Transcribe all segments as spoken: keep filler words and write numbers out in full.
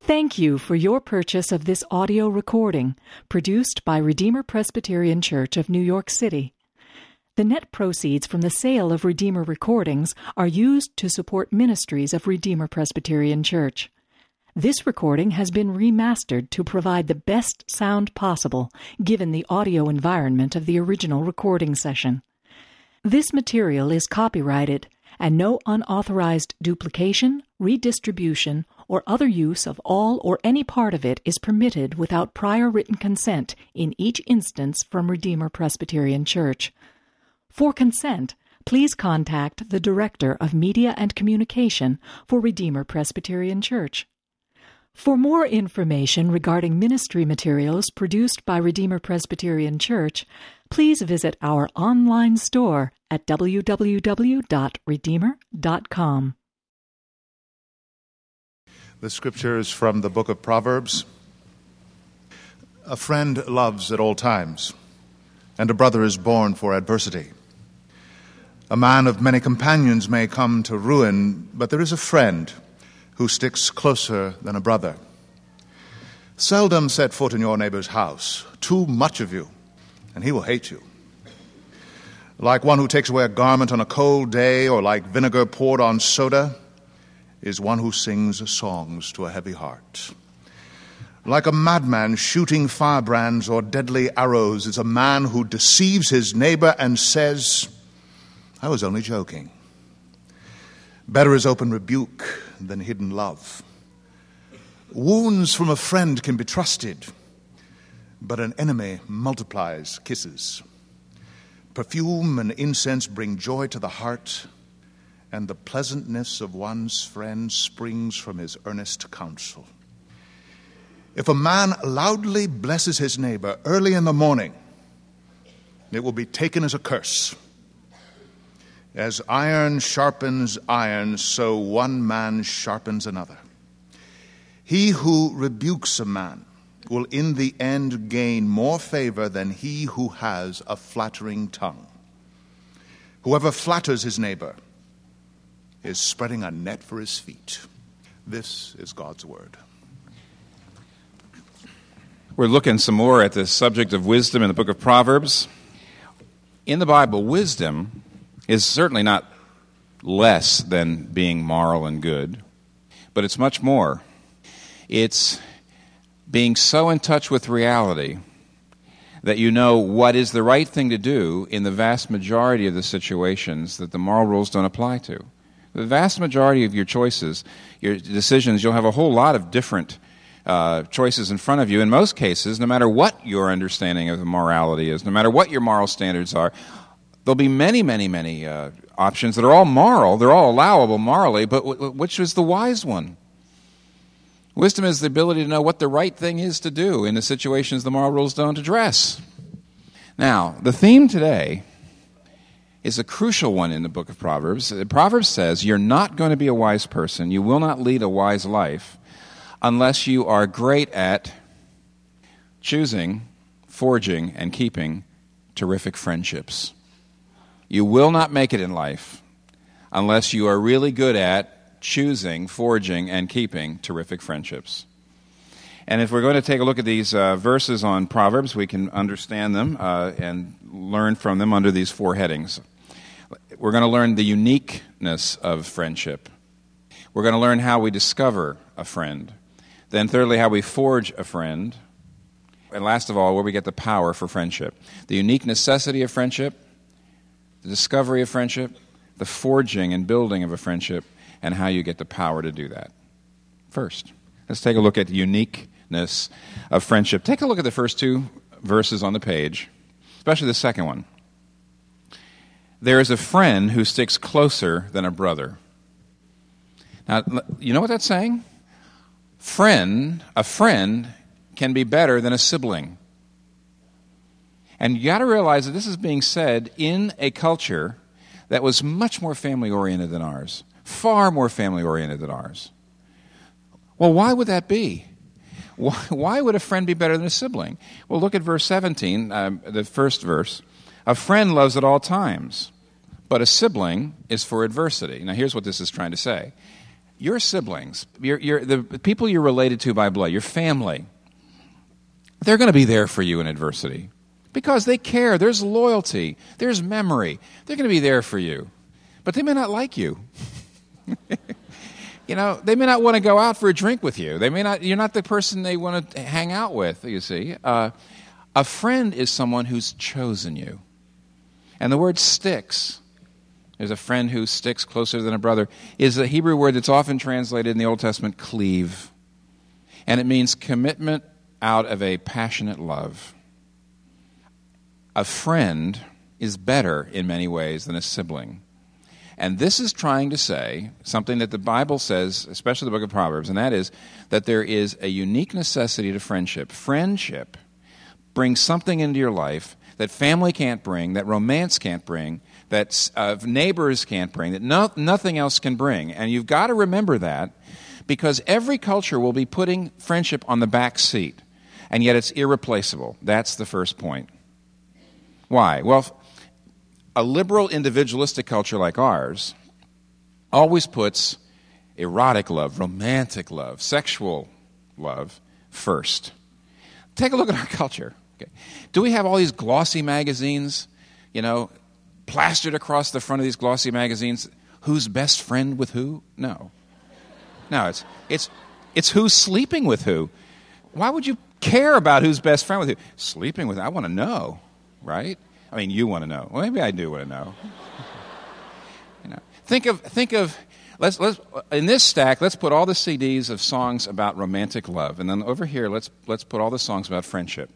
Thank you for your purchase of this audio recording, produced by Redeemer Presbyterian Church of New York City. The net proceeds from the sale of Redeemer recordings are used to support ministries of Redeemer Presbyterian Church. This recording has been remastered to provide the best sound possible, given the audio environment of the original recording session. This material is copyrighted, and no unauthorized duplication, redistribution, or other use of all or any part of it is permitted without prior written consent in each instance from Redeemer Presbyterian Church. For consent, please contact the Director of Media and Communication for Redeemer Presbyterian Church. For more information regarding ministry materials produced by Redeemer Presbyterian Church, please visit our online store at w w w dot redeemer dot com. The scripture is from the book of Proverbs. A friend loves at all times, and a brother is born for adversity. A man of many companions may come to ruin, but there is a friend who sticks closer than a brother. Seldom set foot in your neighbor's house. Too much of you, and he will hate you. Like one who takes away a garment on a cold day, or like vinegar poured on soda, is one who sings songs to a heavy heart. Like a madman shooting firebrands or deadly arrows is a man who deceives his neighbor and says, "I was only joking." Better is open rebuke than hidden love. Wounds from a friend can be trusted, but an enemy multiplies kisses. Perfume and incense bring joy to the heart, and the pleasantness of one's friend springs from his earnest counsel. If a man loudly blesses his neighbor early in the morning, it will be taken as a curse. As iron sharpens iron, so one man sharpens another. He who rebukes a man will in the end gain more favor than he who has a flattering tongue. Whoever flatters his neighbor is spreading a net for his feet. This is God's word. We're looking some more at the subject of wisdom in the book of Proverbs. In the Bible, wisdom is certainly not less than being moral and good, but it's much more. It's being so in touch with reality that you know what is the right thing to do in the vast majority of the situations that the moral rules don't apply to. The vast majority of your choices, your decisions, you'll have a whole lot of different uh, choices in front of you. In most cases, no matter what your understanding of morality is, no matter what your moral standards are, there'll be many, many, many uh, options that are all moral. They're all allowable morally, but w- which is the wise one? Wisdom is the ability to know what the right thing is to do in the situations the moral rules don't address. Now, the theme today is a crucial one in the book of Proverbs. Proverbs says you're not going to be a wise person, you will not lead a wise life, unless you are great at choosing, forging, and keeping terrific friendships. You will not make it in life unless you are really good at choosing, forging, and keeping terrific friendships. And if we're going to take a look at these uh, verses on Proverbs, we can understand them uh, and learn from them under these four headings. We're going to learn the uniqueness of friendship. We're going to learn how we discover a friend. Then thirdly, how we forge a friend. And last of all, where we get the power for friendship. The unique necessity of friendship, the discovery of friendship, the forging and building of a friendship, and how you get the power to do that. First, let's take a look at the uniqueness of friendship. Take a look at the first two verses on the page, especially the second one. There is a friend who sticks closer than a brother. Now, you know what that's saying? Friend, a friend can be better than a sibling. And you got to realize that this is being said in a culture that was much more family-oriented than ours. Far more family-oriented than ours. Well, why would that be? Why, why would a friend be better than a sibling? Well, look at verse seventeen, um, the first verse. A friend loves at all times, but a sibling is for adversity. Now, here's what this is trying to say. your siblings, your, your, the people you're related to by blood, your family, they're going to be there for you in adversity because they care. There's loyalty. There's memory. They're going to be there for you. But they may not like you. You know, they may not want to go out for a drink with you. They may not. You're not the person they want to hang out with, you see. Uh, a friend is someone who's chosen you. And the word sticks, there's a friend who sticks closer than a brother, is a Hebrew word that's often translated in the Old Testament, cleave. And it means commitment out of a passionate love. A friend is better in many ways than a sibling. And this is trying to say something that the Bible says, especially the book of Proverbs, and that is that there is a unique necessity to friendship. Friendship brings something into your life that family can't bring, that romance can't bring, that uh, neighbors can't bring, that no, nothing else can bring. And you've got to remember that because every culture will be putting friendship on the back seat, and yet it's irreplaceable. That's the first point. Why? Well, a liberal individualistic culture like ours always puts erotic love, romantic love, sexual love first. Take a look at our culture. Okay. Do we have all these glossy magazines, you know, plastered across the front of these glossy magazines? Who's best friend with who? No. No, it's it's it's who's sleeping with who. Why would you care about who's best friend with who? Sleeping with, I want to know, right? I mean, you want to know. Well, maybe I do want to know. You know, think of think of let's let's in this stack. Let's put all the C Ds of songs about romantic love, and then over here, let's let's put all the songs about friendship.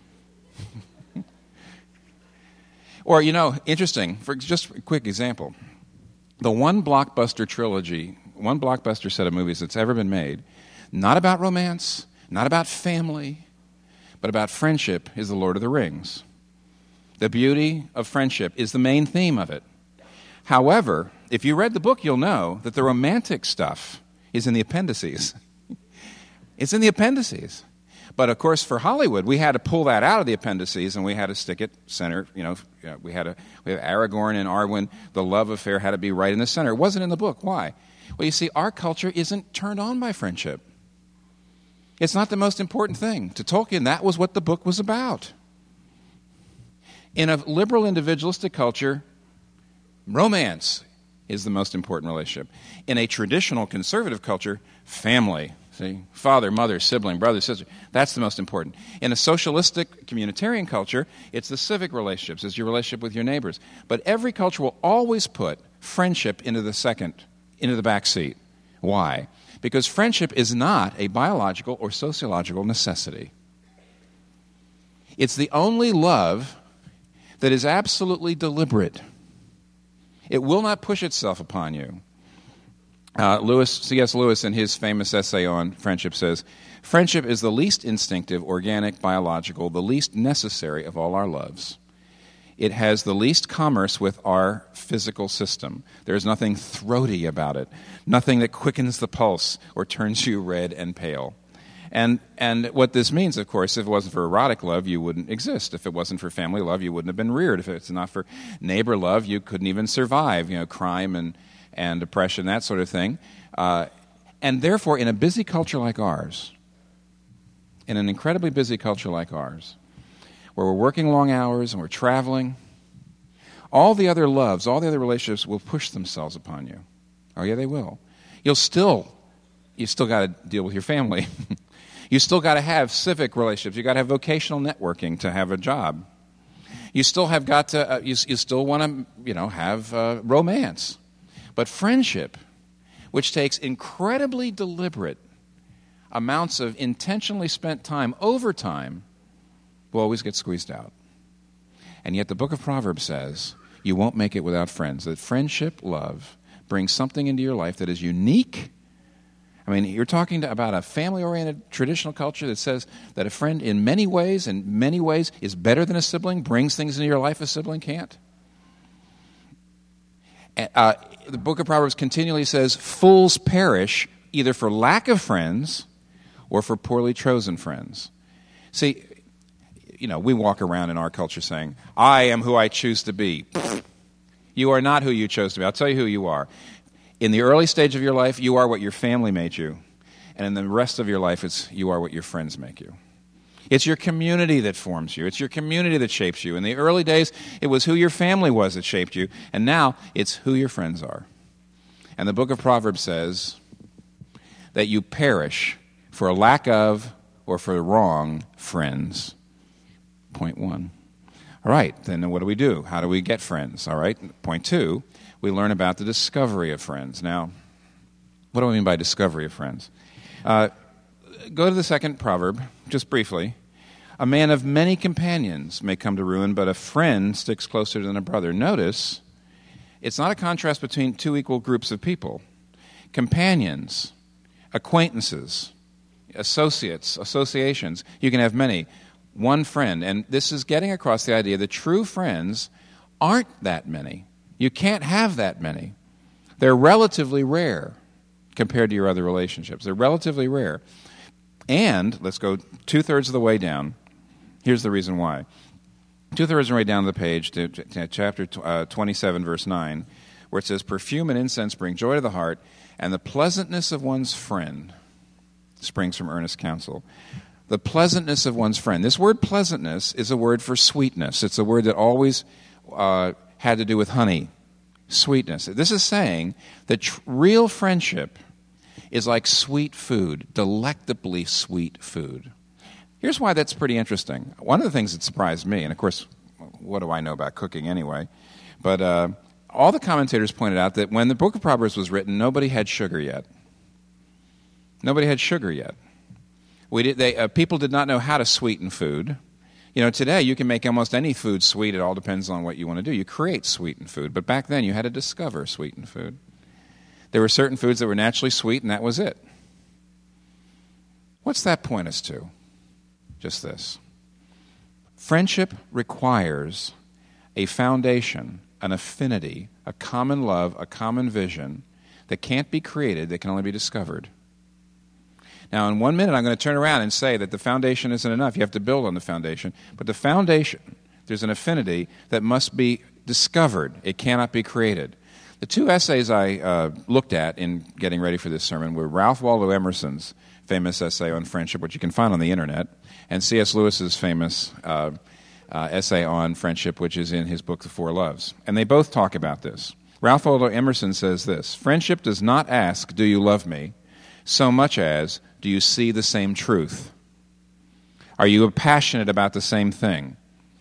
Or you know, interesting. For just a quick example, the one blockbuster trilogy, one blockbuster set of movies that's ever been made, not about romance, not about family, but about friendship, is The Lord of the Rings. The beauty of friendship is the main theme of it. However, if you read the book, you'll know that the romantic stuff is in the appendices. It's in the appendices. But, of course, for Hollywood, we had to pull that out of the appendices, and we had to stick it center. You know, we had to, we have Aragorn and Arwen. The love affair had to be right in the center. It wasn't in the book. Why? Well, you see, our culture isn't turned on by friendship. It's not the most important thing. To Tolkien, that was what the book was about. In a liberal individualistic culture, romance is the most important relationship. In a traditional conservative culture, family, see, father, mother, sibling, brother, sister, that's the most important. In a socialistic communitarian culture, it's the civic relationships, it's your relationship with your neighbors. But every culture will always put friendship into the second, into the back seat. Why? Because friendship is not a biological or sociological necessity. It's the only love that is absolutely deliberate. It will not push itself upon you. Uh, Lewis, C S Lewis, in his famous essay on friendship, says, "Friendship is the least instinctive, organic, biological, the least necessary of all our loves. It has the least commerce with our physical system. There is nothing throaty about it, nothing that quickens the pulse or turns you red and pale." And and what this means, of course, if it wasn't for erotic love, you wouldn't exist. If it wasn't for family love, you wouldn't have been reared. If it's not for neighbor love, you couldn't even survive, you know, crime and, and oppression, that sort of thing. Uh, and therefore, in a busy culture like ours, in an incredibly busy culture like ours, where we're working long hours and we're traveling, all the other loves, all the other relationships will push themselves upon you. Oh, yeah, they will. You'll still, you still got to deal with your family. You still got to have civic relationships. You got to have vocational networking to have a job. You still have got to. Uh, you, you still want to, you know, have uh, romance, but friendship, which takes incredibly deliberate amounts of intentionally spent time over time, will always get squeezed out. And yet, the Book of Proverbs says you won't make it without friends. That friendship, love, brings something into your life that is unique. I mean, you're talking to, about a family-oriented traditional culture that says that a friend in many ways, in many ways, is better than a sibling, brings things into your life a sibling can't. Uh, the Book of Proverbs continually says, fools perish either for lack of friends or for poorly chosen friends. See, you know, we walk around in our culture saying, I am who I choose to be. You are not who you chose to be. I'll tell you who you are. In the early stage of your life, you are what your family made you. And in the rest of your life, it's you are what your friends make you. It's your community that forms you. It's your community that shapes you. In the early days, it was who your family was that shaped you. And now, it's who your friends are. And the book of Proverbs says that you perish for a lack of or for the wrong friends. Point one. All right, then what do we do? How do we get friends? All right, point two, we learn about the discovery of friends. Now, what do I mean by discovery of friends? Uh, go to the second proverb, just briefly. A man of many companions may come to ruin, but a friend sticks closer than a brother. Notice, it's not a contrast between two equal groups of people. Companions, acquaintances, associates, associations, you can have many. One friend, and this is getting across the idea that true friends aren't that many. You can't have that many. They're relatively rare compared to your other relationships. They're relatively rare. And, let's go two-thirds of the way down. Here's the reason why. Two-thirds of the way down the page to, to chapter uh, twenty-seven, verse nine, where it says, perfume and incense bring joy to the heart, and the pleasantness of one's friend springs from earnest counsel. The pleasantness of one's friend. This word pleasantness is a word for sweetness. It's a word that always uh, had to do with honey, sweetness. This is saying that tr- real friendship is like sweet food, delectably sweet food. Here's why that's pretty interesting. One of the things that surprised me, and of course, what do I know about cooking anyway, but uh, all the commentators pointed out that when the book of Proverbs was written, nobody had sugar yet. Nobody had sugar yet. We did, they, uh, people did not know how to sweeten food. You know, today you can make almost any food sweet. It all depends on what you want to do. You create sweetened food. But back then you had to discover sweetened food. There were certain foods that were naturally sweet, and that was it. What's that point us to? Just this. Friendship requires a foundation, an affinity, a common love, a common vision that can't be created, that can only be discovered. Now, in one minute, I'm going to turn around and say that the foundation isn't enough. You have to build on the foundation. But the foundation, there's an affinity that must be discovered. It cannot be created. The two essays I uh, looked at in getting ready for this sermon were Ralph Waldo Emerson's famous essay on friendship, which you can find on the internet, and C S Lewis's famous uh, uh, essay on friendship, which is in his book, The Four Loves. And they both talk about this. Ralph Waldo Emerson says this: friendship does not ask, do you love me, so much as, do you see the same truth? Are you passionate about the same thing?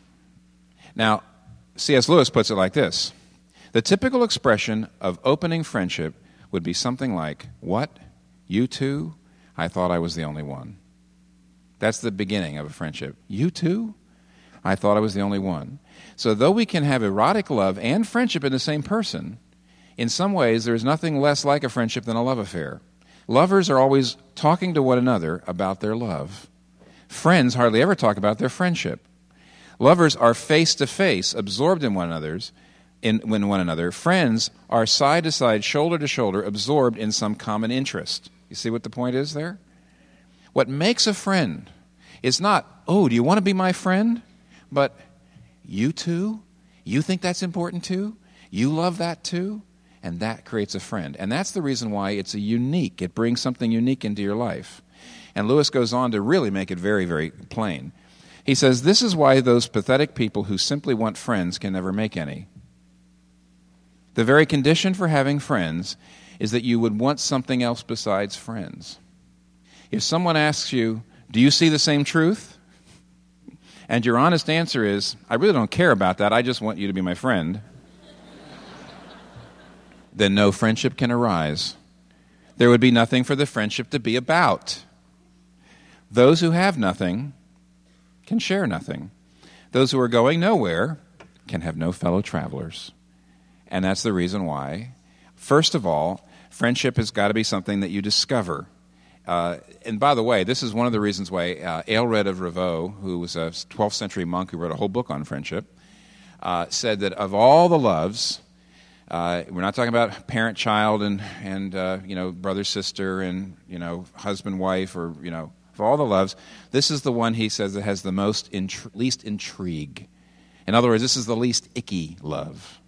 Now, C S Lewis puts it like this: the typical expression of opening friendship would be something like, what? You too? I thought I was the only one. That's the beginning of a friendship. You too? I thought I was the only one. So though we can have erotic love and friendship in the same person, in some ways there is nothing less like a friendship than a love affair. Lovers are always talking to one another about their love. Friends hardly ever talk about their friendship. Lovers are face-to-face, absorbed in one another's, in, in one another. Friends are side-to-side, shoulder-to-shoulder, absorbed in some common interest. You see what the point is there? What makes a friend is not, oh, do you want to be my friend? But, you too? You think that's important too? You love that too? And that creates a friend. And that's the reason why it's a unique. It brings something unique into your life. And Lewis goes on to really make it very, very plain. He says, this is why those pathetic people who simply want friends can never make any. The very condition for having friends is that you would want something else besides friends. If someone asks you, do you see the same truth? And your honest answer is, I really don't care about that, I just want you to be my friend, then no friendship can arise. There would be nothing for the friendship to be about. Those who have nothing can share nothing. Those who are going nowhere can have no fellow travelers. And that's the reason why, first of all, friendship has got to be something that you discover. Uh, and by the way, this is one of the reasons why uh, Aelred of Rievaulx, who was a twelfth century monk who wrote a whole book on friendship, uh, said that of all the loves, uh, we're not talking about parent-child and, and uh, you know, brother-sister and, you know, husband-wife or, you know, of all the loves, this is the one, he says, that has the most intri- least intrigue. In other words, this is the least icky love.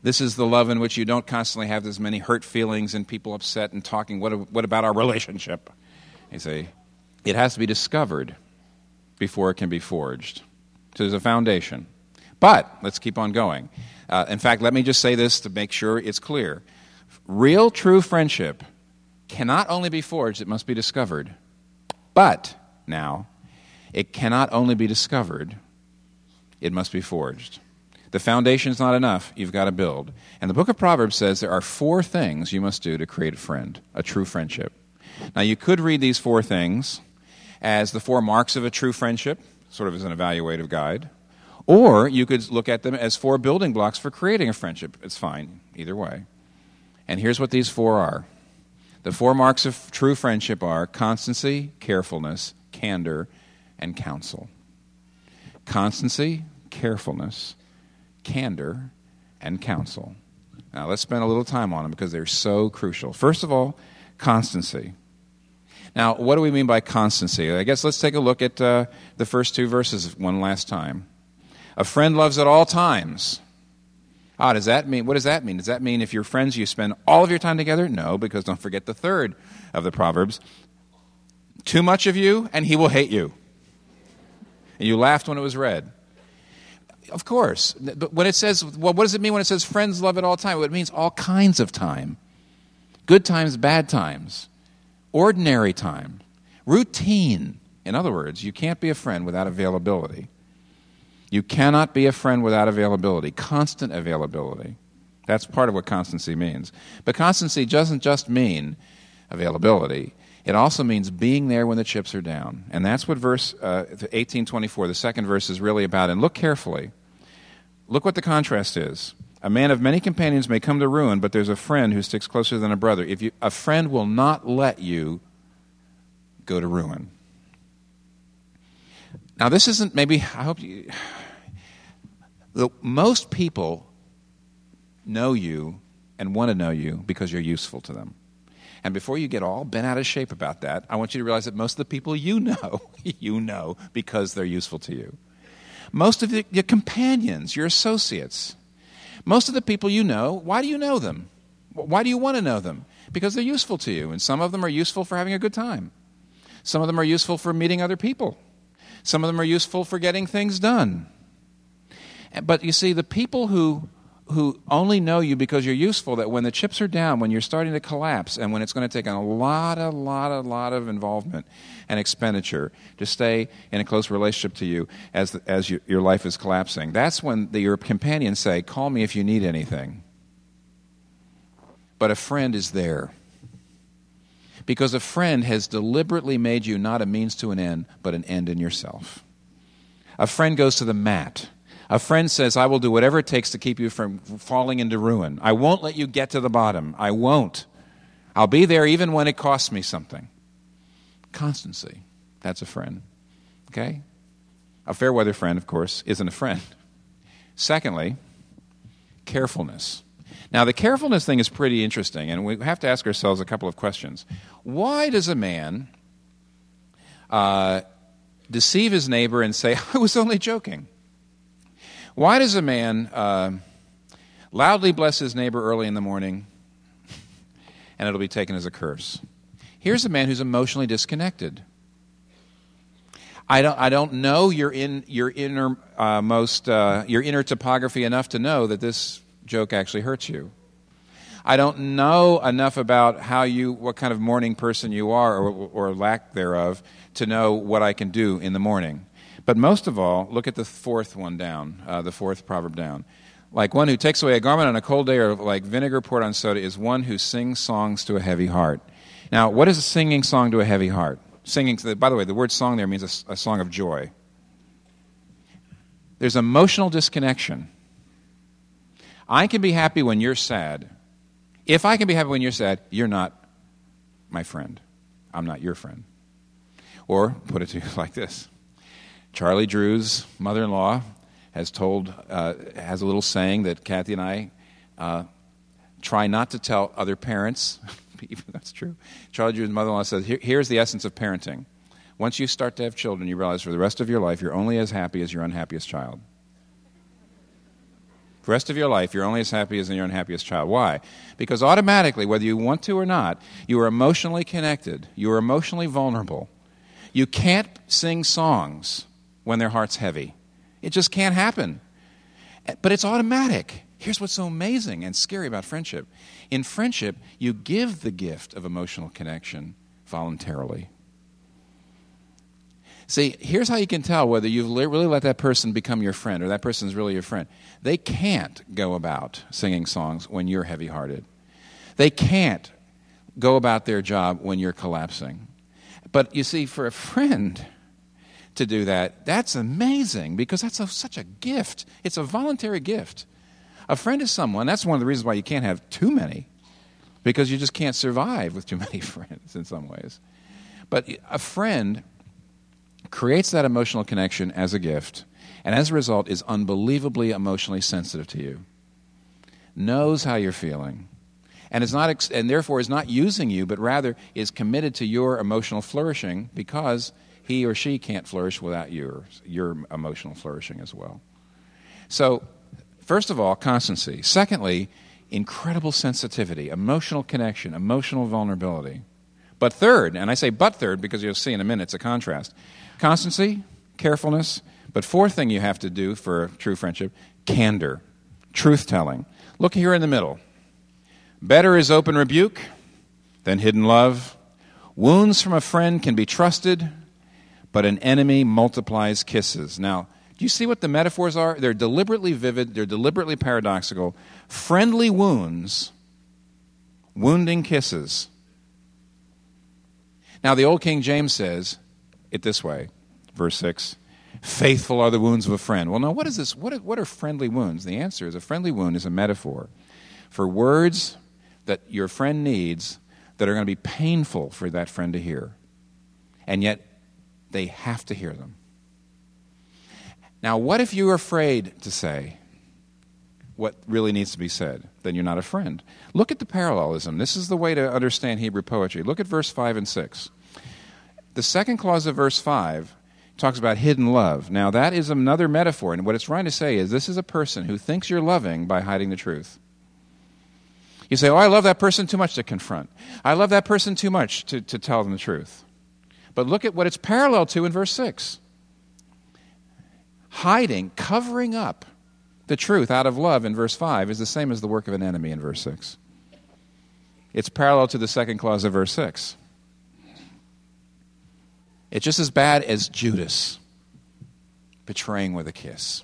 This is the love in which you don't constantly have as many hurt feelings and people upset and talking, what, what about our relationship? You see, it has to be discovered before it can be forged. So there's a foundation. But let's keep on going. Uh, in fact, let me just say this to make sure it's clear. Real, true friendship cannot only be forged, it must be discovered. But, now, it cannot only be discovered, it must be forged. The foundation's not enough, you've got to build. And the book of Proverbs says there are four things you must do to create a friend, a true friendship. Now, you could read these four things as the four marks of a true friendship, sort of as an evaluative guide. Or you could look at them as four building blocks for creating a friendship. It's fine, either way. And here's what these four are. The four marks of true friendship are constancy, carefulness, candor, and counsel. Constancy, carefulness, candor, and counsel. Now, let's spend a little time on them because they're so crucial. First of all, constancy. Now, what do we mean by constancy? I guess let's take a look at uh, the first two verses one last time. A friend loves at all times. Ah, does that mean, what does that mean? Does that mean if you're friends, you spend all of your time together? No, because don't forget the third of the Proverbs. Too much of you, and he will hate you. And you laughed when it was read. Of course. But when it says, well, what does it mean when it says friends love at all time? Well, it means all kinds of time. Good times, bad times. Ordinary time. Routine. In other words, you can't be a friend without availability. You cannot be a friend without availability, constant availability. That's part of what constancy means. But constancy doesn't just mean availability. It also means being there when the chips are down. And that's what verse uh, eighteen twenty-four, the second verse, is really about. And look carefully. Look what the contrast is. A man of many companions may come to ruin, but there's a friend who sticks closer than a brother. If you, a friend will not let you go to ruin. Now, this isn't maybe, I hope you, the, most people know you and want to know you because you're useful to them. And before you get all bent out of shape about that, I want you to realize that most of the people you know, you know because they're useful to you. Most of the, your companions, your associates, most of the people you know, why do you know them? Why do you want to know them? Because they're useful to you. And some of them are useful for having a good time. Some of them are useful for meeting other people. Some of them are useful for getting things done. But you see, the people who who only know you because you're useful, that when the chips are down, when you're starting to collapse, and when it's going to take a lot, a lot, a lot of involvement and expenditure to stay in a close relationship to you as the, as you, your life is collapsing, that's when the, your companions say, call me if you need anything. But a friend is there. Because a friend has deliberately made you not a means to an end, but an end in yourself. A friend goes to the mat. A friend says, I will do whatever it takes to keep you from falling into ruin. I won't let you get to the bottom. I won't. I'll be there even when it costs me something. Constancy. That's a friend. Okay? A fair weather friend, of course, isn't a friend. Secondly, carefulness. Now, the carefulness thing is pretty interesting, and we have to ask ourselves a couple of questions. Why does a man uh, deceive his neighbor and say, I was only joking? Why does a man uh, loudly bless his neighbor early in the morning and it'll be taken as a curse? Here's a man who's emotionally disconnected. I don't. I don't know your in your inner uh, most uh, your inner topography enough to know that this joke actually hurts you. I don't know enough about how you, what kind of morning person you are, or, or lack thereof, to know what I can do in the morning. But most of all, look at the fourth one down, uh, the fourth proverb down. Like one who takes away a garment on a cold day, or like vinegar poured on soda, is one who sings songs to a heavy heart. Now, what is a singing song to a heavy heart? Singing, by the way, the word song there means a, a song of joy. There's emotional disconnection. I can be happy when you're sad. If I can be happy when you're sad, you're not my friend. I'm not your friend. Or, put it to you like this. Charlie Drew's mother-in-law has told, uh, has a little saying that Kathy and I uh, try not to tell other parents, even that's true. Charlie Drew's mother-in-law says, Here, here's the essence of parenting. Once you start to have children, you realize for the rest of your life, you're only as happy as your unhappiest child. The rest of your life, you're only as happy as your unhappiest child. Why? Because automatically, whether you want to or not, you are emotionally connected. You are emotionally vulnerable. You can't sing songs when their heart's heavy. It just can't happen. But it's automatic. Here's what's so amazing and scary about friendship. In friendship, you give the gift of emotional connection voluntarily. See, here's how you can tell whether you've really let that person become your friend or that person's really your friend. They can't go about singing songs when you're heavy-hearted. They can't go about their job when you're collapsing. But you see, for a friend to do that, that's amazing because that's a, such a gift. It's a voluntary gift. A friend is someone, that's one of the reasons why you can't have too many, because you just can't survive with too many friends in some ways. But a friend creates that emotional connection as a gift, and as a result is unbelievably emotionally sensitive to you, knows how you're feeling, and is not, ex- and therefore is not using you, but rather is committed to your emotional flourishing because he or she can't flourish without your, your emotional flourishing as well. So, first of all, constancy. Secondly, incredible sensitivity, emotional connection, emotional vulnerability. But third, and I say but third because you'll see in a minute it's a contrast, constancy, carefulness, but fourth thing you have to do for true friendship, candor, truth-telling. Look here in the middle. Better is open rebuke than hidden love. Wounds from a friend can be trusted, but an enemy multiplies kisses. Now, do you see what the metaphors are? They're deliberately vivid. They're deliberately paradoxical. Friendly wounds, wounding kisses. Now, the old King James says it this way, verse six, faithful are the wounds of a friend. Well, now, what is this? What are, what are friendly wounds? The answer is a friendly wound is a metaphor for words that your friend needs that are going to be painful for that friend to hear. And yet, they have to hear them. Now, what if you're afraid to say what really needs to be said? Then you're not a friend. Look at the parallelism. This is the way to understand Hebrew poetry. Look at verse five and six. The second clause of verse five talks about hidden love. Now, that is another metaphor, and what it's trying to say is this is a person who thinks you're loving by hiding the truth. You say, oh, I love that person too much to confront. I love that person too much to, to tell them the truth. But look at what it's parallel to in verse six. Hiding, covering up the truth out of love in verse five is the same as the work of an enemy in verse six. It's parallel to the second clause of verse six. It's just as bad as Judas betraying with a kiss.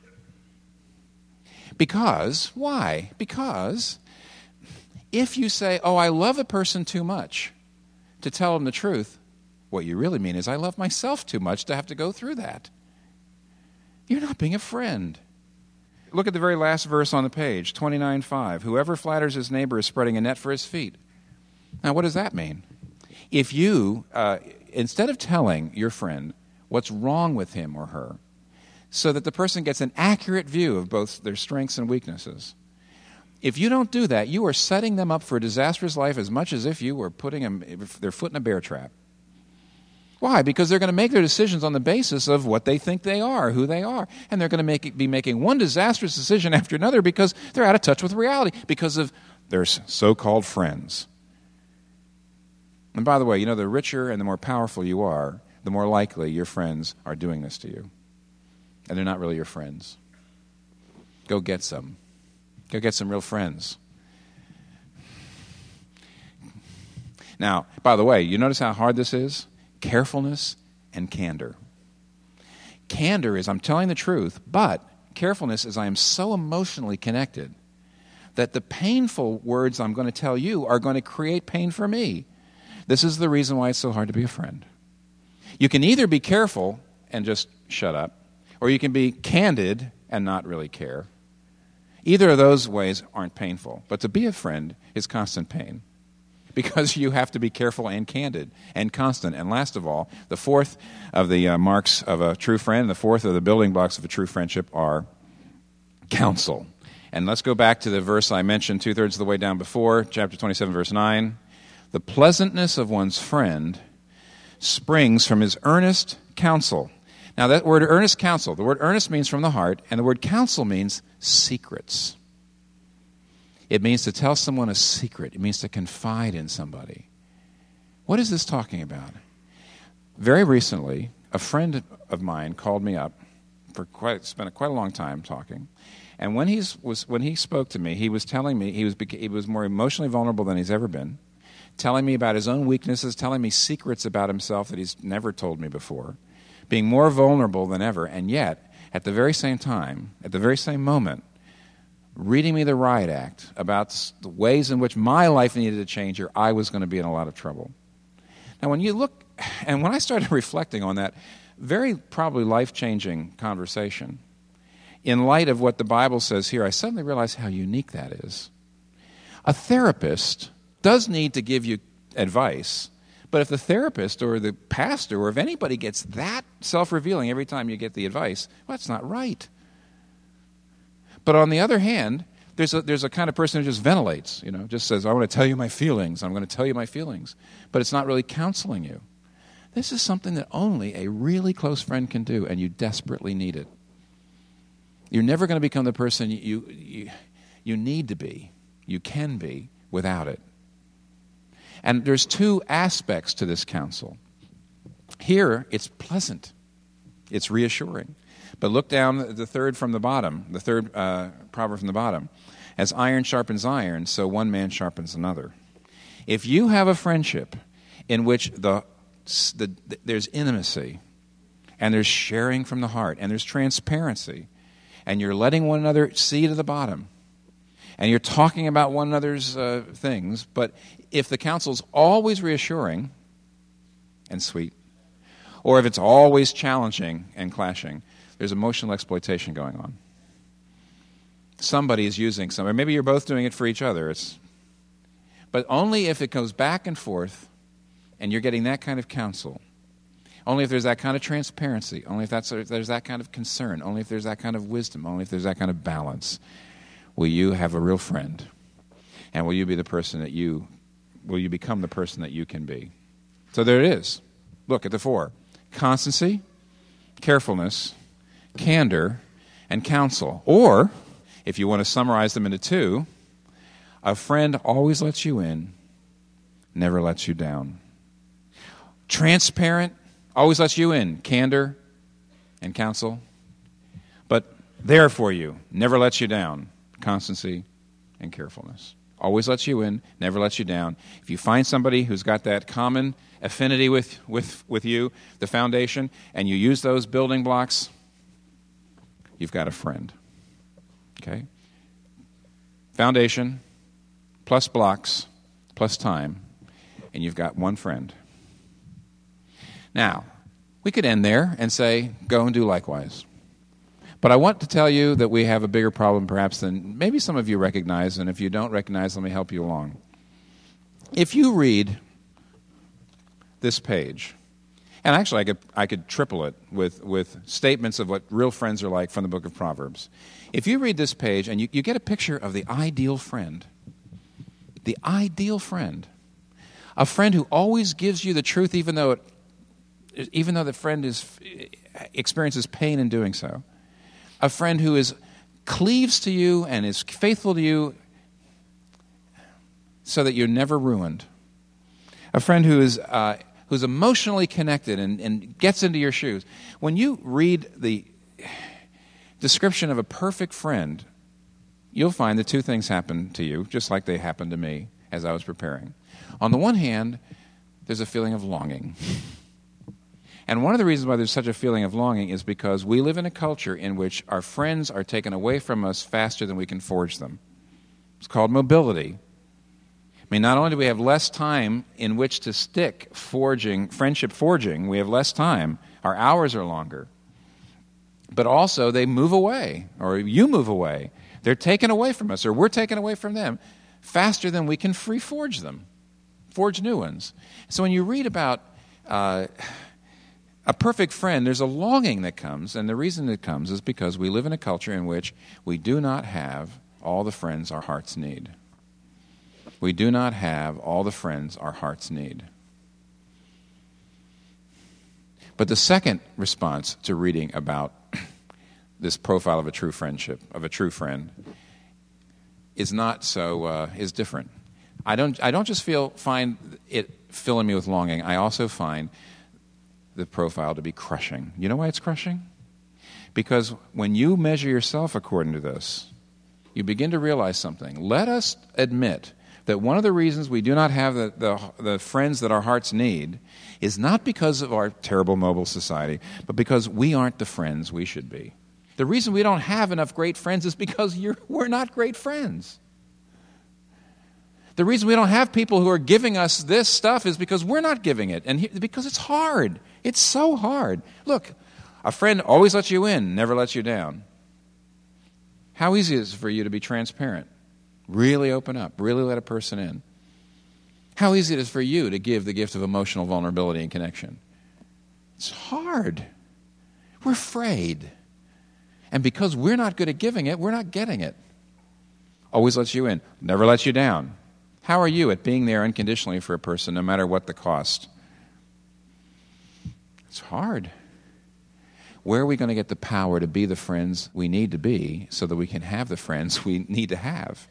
Because, why? Because if you say, oh, I love a person too much to tell them the truth, what you really mean is I love myself too much to have to go through that. You're not being a friend. Look at the very last verse on the page, twenty-nine five. Whoever flatters his neighbor is spreading a net for his feet. Now, what does that mean? If you, uh, instead of telling your friend what's wrong with him or her, so that the person gets an accurate view of both their strengths and weaknesses, if you don't do that, you are setting them up for a disastrous life as much as if you were putting them, their foot in a bear trap. Why? Because they're going to make their decisions on the basis of what they think they are, who they are. And they're going to make, be making one disastrous decision after another because they're out of touch with reality, because of their so-called friends. And by the way, you know, the richer and the more powerful you are, the more likely your friends are doing this to you. And they're not really your friends. Go get some. Go get some real friends. Now, by the way, you notice how hard this is? Carefulness and candor. Candor is I'm telling the truth, but carefulness is I am so emotionally connected that the painful words I'm going to tell you are going to create pain for me. This is the reason why it's so hard to be a friend. You can either be careful and just shut up, or you can be candid and not really care. Either of those ways aren't painful, but to be a friend is constant pain. Because you have to be careful and candid and constant. And last of all, the fourth of the uh, marks of a true friend, the fourth of the building blocks of a true friendship are counsel. And let's go back to the verse I mentioned two-thirds of the way down before, chapter twenty-seven, verse nine. The pleasantness of one's friend springs from his earnest counsel. Now, that word earnest counsel, the word earnest means from the heart, and the word counsel means secrets. It means to tell someone a secret. It means to confide in somebody. What is this talking about? Very recently, a friend of mine called me up for quite spent a, quite a long time talking, and when he's was when he spoke to me, he was telling me he was he was more emotionally vulnerable than he's ever been, telling me about his own weaknesses, telling me secrets about himself that he's never told me before, being more vulnerable than ever, and yet at the very same time, at the very same moment, reading me the riot act about the ways in which my life needed to change or I was going to be in a lot of trouble. Now, when you look, and when I started reflecting on that very probably life-changing conversation, in light of what the Bible says here, I suddenly realized how unique that is. A therapist does need to give you advice, but if the therapist or the pastor or if anybody gets that self-revealing every time you get the advice, well, that's not right. But on the other hand, there's a, there's a kind of person who just ventilates, you know, just says, I want to tell you my feelings, I'm going to tell you my feelings. But it's not really counseling you. This is something that only a really close friend can do, and you desperately need it. You're never going to become the person you, you, you need to be, you can be, without it. And there's two aspects to this counsel. Here, it's pleasant. It's reassuring. But look down the third from the bottom, the third uh, proverb from the bottom. As iron sharpens iron, so one man sharpens another. If you have a friendship in which the, the, the there's intimacy, and there's sharing from the heart, and there's transparency, and you're letting one another see to the bottom, and you're talking about one another's uh, things, but if the counsel's always reassuring and sweet, or if it's always challenging and clashing, there's emotional exploitation going on. Somebody is using some, or maybe you're both doing it for each other. It's, but only if it goes back and forth and you're getting that kind of counsel. Only if there's that kind of transparency. Only if, that's, if there's that kind of concern. Only if there's that kind of wisdom. Only if there's that kind of balance. Will you have a real friend? And will you be the person that you, will you become the person that you can be? So there it is. Look at the four. Constancy, carefulness, candor, and counsel. Or, if you want to summarize them into two, a friend always lets you in, never lets you down. Transparent, always lets you in, candor and counsel. But there for you, never lets you down, constancy and carefulness. Always lets you in, never lets you down. If you find somebody who's got that common affinity with, with, with you, the foundation, and you use those building blocks, you've got a friend. Okay? Foundation plus blocks plus time, and you've got one friend. Now, we could end there and say, go and do likewise. But I want to tell you that we have a bigger problem perhaps than maybe some of you recognize, and if you don't recognize, let me help you along. If you read this page, and actually I could I could triple it with, with statements of what real friends are like from the book of Proverbs. If you read this page and you, you get a picture of the ideal friend, the ideal friend, a friend who always gives you the truth even though it, even though the friend is experiences pain in doing so, a friend who is cleaves to you and is faithful to you so that you're never ruined, a friend who is uh, who's emotionally connected and, and gets into your shoes. When you read the description of a perfect friend, you'll find that two things happen to you, just like they happened to me as I was preparing. On the one hand, there's a feeling of longing. And one of the reasons why there's such a feeling of longing is because we live in a culture in which our friends are taken away from us faster than we can forge them. It's called mobility. I mean, not only do we have less time in which to stick forging, friendship forging, we have less time, our hours are longer, but also they move away, or you move away. They're taken away from us, or we're taken away from them faster than we can free forge them, forge new ones. So when you read about uh, a perfect friend, there's a longing that comes, and the reason it comes is because we live in a culture in which we do not have all the friends our hearts need. We do not have all the friends our hearts need. But the second response to reading about this profile of a true friendship, of a true friend, is not so, uh, is different. I don't, I don't just feel, find it filling me with longing. I also find the profile to be crushing. You know why it's crushing? Because when you measure yourself according to this, you begin to realize something. Let us admit that one of the reasons we do not have the, the, the friends that our hearts need is not because of our terrible mobile society, but because we aren't the friends we should be. The reason we don't have enough great friends is because you're, we're not great friends. The reason we don't have people who are giving us this stuff is because we're not giving it, and he, because it's hard. It's so hard. Look, a friend always lets you in, never lets you down. How easy is it for you to be transparent? Really open up, really let a person in. How easy it is for you to give the gift of emotional vulnerability and connection. It's hard. We're afraid. And because we're not good at giving it, we're not getting it. Always lets you in, never lets you down. How are you at being there unconditionally for a person, no matter what the cost? It's hard. Where are we going to get the power to be the friends we need to be so that we can have the friends we need to have?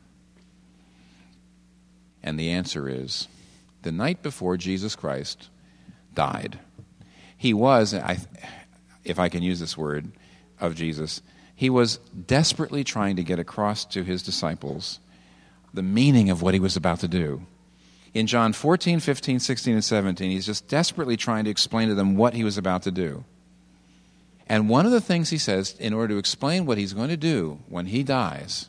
And the answer is, the night before Jesus Christ died, he was, I, if I can use this word of Jesus, he was desperately trying to get across to his disciples the meaning of what he was about to do. In John fourteen, fifteen, sixteen, and seventeen, he's just desperately trying to explain to them what he was about to do. And one of the things he says, in order to explain what he's going to do when he dies,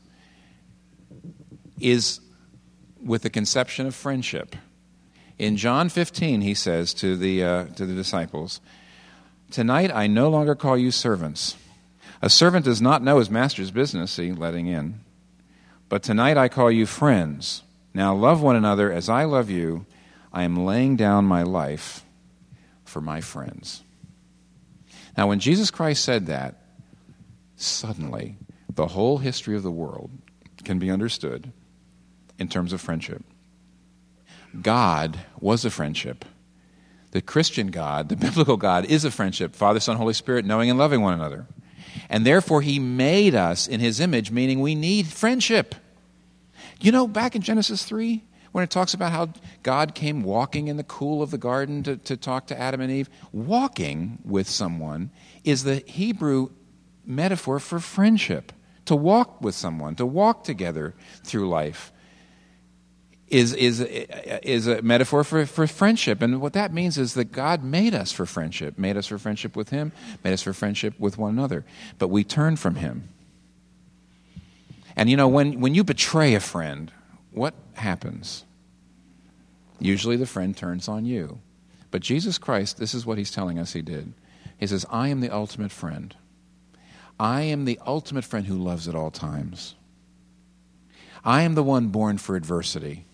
is with the conception of friendship. In John fifteen, he says to the uh, to the disciples, "Tonight I no longer call you servants. A servant does not know his master's business," see, letting in. "But tonight I call you friends. Now love one another as I love you. I am laying down my life for my friends." Now, when Jesus Christ said that, suddenly the whole history of the world can be understood in terms of friendship. God was a friendship. The Christian God, the biblical God, is a friendship. Father, Son, Holy Spirit, knowing and loving one another. And therefore, he made us in his image, meaning we need friendship. You know, back in Genesis three, when it talks about how God came walking in the cool of the garden to, to talk to Adam and Eve, walking with someone is the Hebrew metaphor for friendship. To walk with someone, to walk together through life is, is, is a metaphor for, for friendship. And what that means is that God made us for friendship, made us for friendship with him, made us for friendship with one another. But we turn from him. And you know, when, when you betray a friend, what happens? Usually the friend turns on you. But Jesus Christ, this is what he's telling us he did. He says, I am the ultimate friend. I am the ultimate friend who loves at all times. I am the one born for adversity.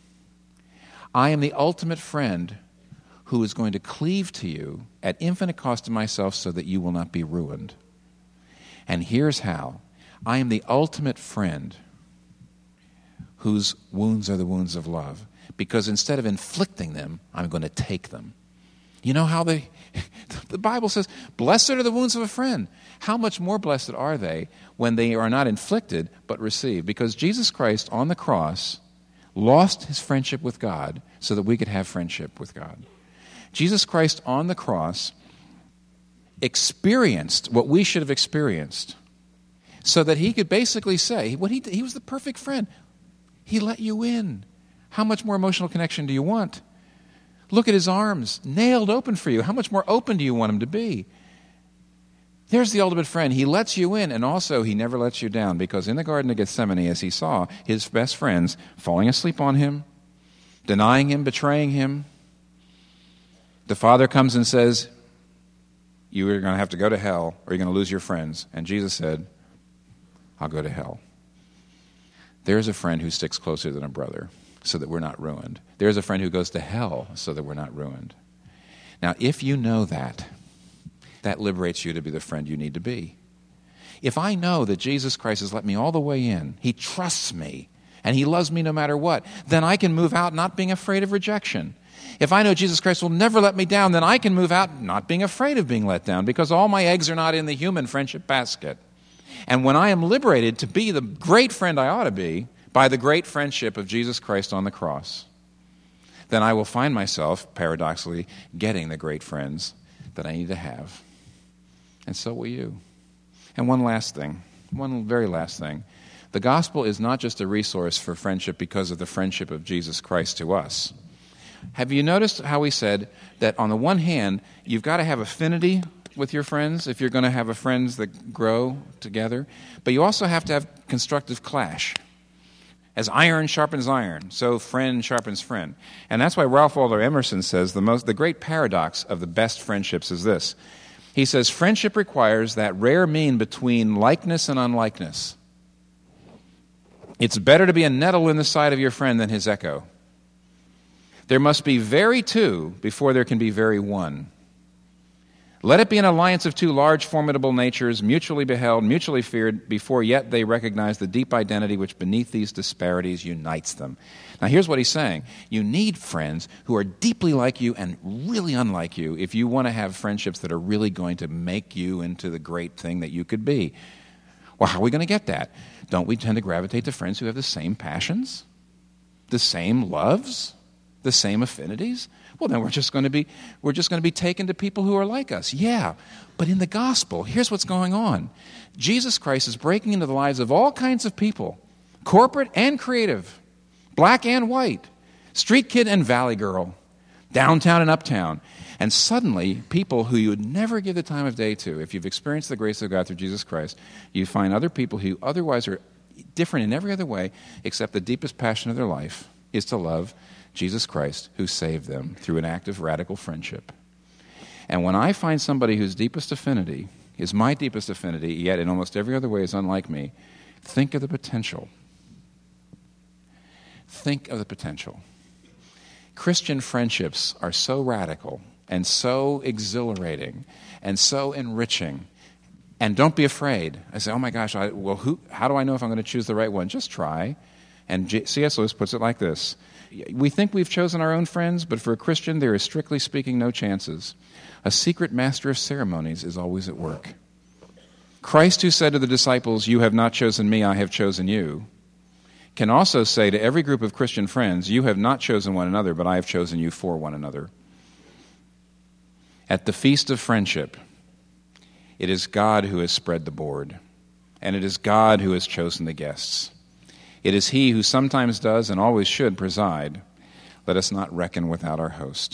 I am the ultimate friend who is going to cleave to you at infinite cost to myself so that you will not be ruined. And here's how. I am the ultimate friend whose wounds are the wounds of love. Because instead of inflicting them, I'm going to take them. You know how they, the Bible says, blessed are the wounds of a friend. How much more blessed are they when they are not inflicted but received? Because Jesus Christ on the cross lost his friendship with God so that we could have friendship with God. Jesus Christ on the cross experienced what we should have experienced so that he could basically say, what he, he was the perfect friend. He let you in. How much more emotional connection do you want? Look at his arms, nailed open for you. How much more open do you want him to be? There's the ultimate friend. He lets you in, and also he never lets you down, because in the Garden of Gethsemane, as he saw his best friends falling asleep on him, denying him, betraying him, the Father comes and says, you are going to have to go to hell, or you're going to lose your friends. And Jesus said, I'll go to hell. There's a friend who sticks closer than a brother so that we're not ruined. There's a friend who goes to hell so that we're not ruined. Now, if you know that, that liberates you to be the friend you need to be. If I know that Jesus Christ has let me all the way in, he trusts me, and he loves me no matter what, then I can move out not being afraid of rejection. If I know Jesus Christ will never let me down, then I can move out not being afraid of being let down, because all my eggs are not in the human friendship basket. And when I am liberated to be the great friend I ought to be by the great friendship of Jesus Christ on the cross, then I will find myself, paradoxically, getting the great friends that I need to have. And so will you. And one last thing, one very last thing. The gospel is not just a resource for friendship because of the friendship of Jesus Christ to us. Have you noticed how we said that on the one hand, you've got to have affinity with your friends if you're going to have a friends that grow together, but you also have to have constructive clash. As iron sharpens iron, so friend sharpens friend. And that's why Ralph Waldo Emerson says the most, the great paradox of the best friendships is this. He says, friendship requires that rare mean between likeness and unlikeness. It's better to be a nettle in the side of your friend than his echo. There must be very two before there can be very one. Let it be an alliance of two large, formidable natures, mutually beheld, mutually feared, before yet they recognize the deep identity which beneath these disparities unites them. Now here's what he's saying. You need friends who are deeply like you and really unlike you if you want to have friendships that are really going to make you into the great thing that you could be. Well, how are we going to get that? Don't we tend to gravitate to friends who have the same passions, the same loves, the same affinities? Well, then we're just going to be we're just going to be taken to people who are like us. Yeah, but in the gospel, here's what's going on. Jesus Christ is breaking into the lives of all kinds of people, corporate and creative, black and white, street kid and valley girl, downtown and uptown. And suddenly, people who you would never give the time of day to, if you've experienced the grace of God through Jesus Christ, you find other people who otherwise are different in every other way, except the deepest passion of their life is to love Jesus Christ, who saved them through an act of radical friendship. And when I find somebody whose deepest affinity is my deepest affinity, yet in almost every other way is unlike me, think of the potential. Think of the potential. Christian friendships are so radical and so exhilarating and so enriching. And don't be afraid. I say, oh my gosh, I, well, who, how do I know if I'm going to choose the right one? Just try. And C S Lewis puts it like this. We think we've chosen our own friends, but for a Christian, there is strictly speaking no chances. A secret master of ceremonies is always at work. Christ, who said to the disciples, "You have not chosen me, I have chosen you," can also say to every group of Christian friends, "You have not chosen one another, but I have chosen you for one another." At the feast of friendship, it is God who has spread the board, and it is God who has chosen the guests. It is He who sometimes does and always should preside. Let us not reckon without our host.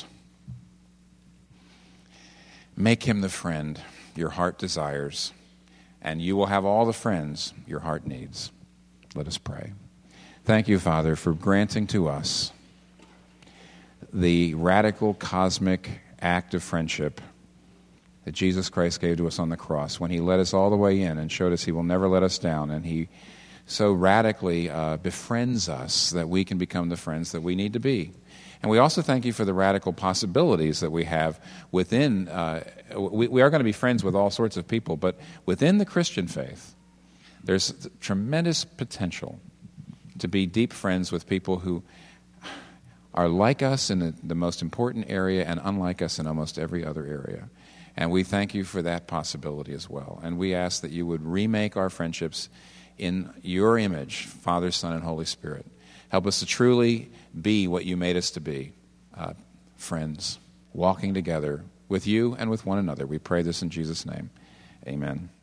Make Him the friend your heart desires, and you will have all the friends your heart needs. Let us pray. Thank you, Father, for granting to us the radical cosmic act of friendship that Jesus Christ gave to us on the cross when He led us all the way in and showed us He will never let us down, and He so radically uh, befriends us that we can become the friends that we need to be. And we also thank you for the radical possibilities that we have within, uh, we, we are going to be friends with all sorts of people, but within the Christian faith, there's tremendous potential to be deep friends with people who are like us in the, the most important area and unlike us in almost every other area. And we thank you for that possibility as well. And we ask that you would remake our friendships in your image, Father, Son, and Holy Spirit. Help us to truly be what you made us to be, uh, friends, walking together with you and with one another. We pray this in Jesus' name. Amen.